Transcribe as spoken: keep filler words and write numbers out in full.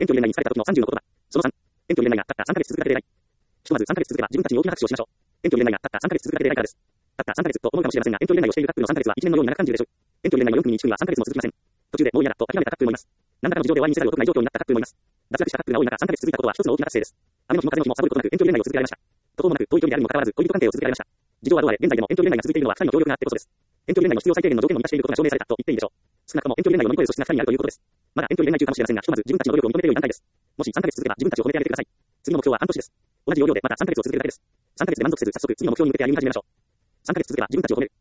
遠距離恋愛に疲れた時のさんじゅうの言葉。そのさん、遠距離恋愛がたったさんかげつ続くだけで偉い。ひとまずさんかげつ続けば自分たちに大きな拍手をしましょう。遠距離恋愛がたったさんかげつ続くだけで偉いからです。たったさんかげつと思うかもしれませんが、遠距離恋愛をしているカップルのさんかげつはいちねんのように長く感じるでしょう。遠距離恋愛のよん組にいち組はさんかげつも続きません。途中でもう嫌だと諦めたカップルもいます。何らかの事情で終わりにせざるを得ない状況になったカップルもいます。脱落したカップルが多い中、さんかげつ続いたことは一つの大きな達成です。雨の日も風の日もサボることなく遠距離恋愛を続けられました。途方もなく遠い距離であるにもかかわらず恋人関係を続けられました。事情はどうあれ、現在でも遠距離恋愛が続いているのはふたりの協力があってこそです。遠距離恋愛の必要最低限の条件を満たしていることが証明されたと言っていいでしょう。少なくとも遠距離恋愛を乗り越える素質がふたりにあるということです。まだ遠距離恋愛中かもしれませんが、ひとまず自分たちの努力を認めているような段階です。もしさんかげつ続けば自分たちを褒めてあげてください。次の目標は半年です。同じ要領でまたさんかげつを続けるだけです。さんかげつで満足せず、早速次の目標に向けて歩み始めましょう。さんかげつ続けば自分たちを褒める。